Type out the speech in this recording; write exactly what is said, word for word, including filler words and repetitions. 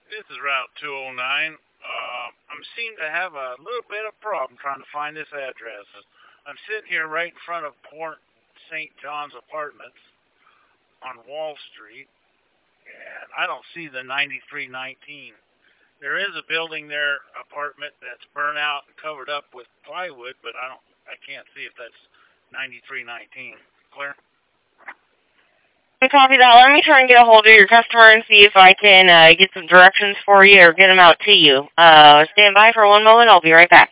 This is Route two oh nine. Uh, I'm seem to have a little bit of problem trying to find this address. I'm sitting here right in front of Port Saint John's Apartments on Wall Street, and I don't see the ninety-three nineteen. There is a building there, apartment that's burnt out and covered up with plywood, but I don't, I can't see if that's ninety-three nineteen. Clear? I copy that. Let me try and get a hold of your customer and see if I can uh, get some directions for you or get them out to you. Uh, stand by for one moment. I'll be right back.